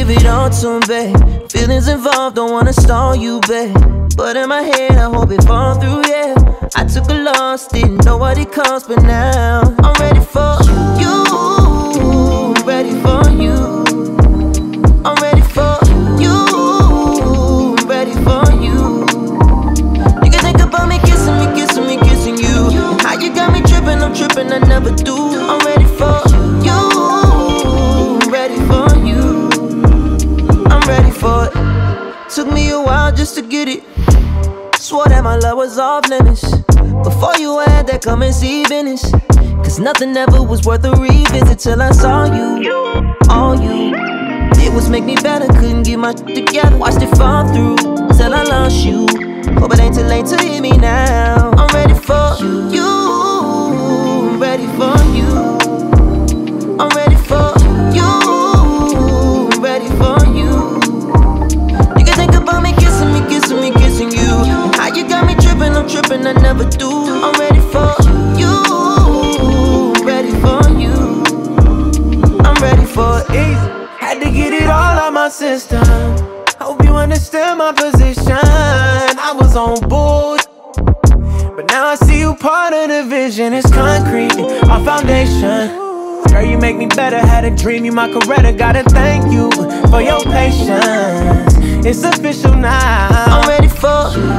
give it all to him, babe. Feelings involved, don't wanna stall you, babe. But in my head, I hope it fall through, yeah. I took a loss, didn't know what it cost, but now I'm ready for you. I'm ready for you. I'm ready for you. I'm ready for you. You can think about me kissing me, kissing me, kissing you. And how you got me tripping, I'm tripping, I never do. I'm ready for you. I'm ready for you. I'm ready for it. Took me a while just to get it. Swore that my love was off limits. Before you had that come and see business. Cause nothing ever was worth a revisit till I saw you. All you did was make me better. Couldn't get my shit together. Watched it fall through till I lost you. Hope it ain't too late to hear me now. I'm ready for you. I'm ready for you. I'm ready for you. I'm ready for you. You can think about me kissing me, kissing me, kissing you. How you got me tripping, I'm tripping, I never do. I'm ready for you. I'm ready for you. I'm ready for it. Easy. Had to get it all out my system. Hope you understand my position. I was on board, but now I see you part of the vision. It's concrete, our foundation. Girl, you make me better. Had a dream, you my Coretta. Gotta thank you for your patience. It's official now. I'm ready for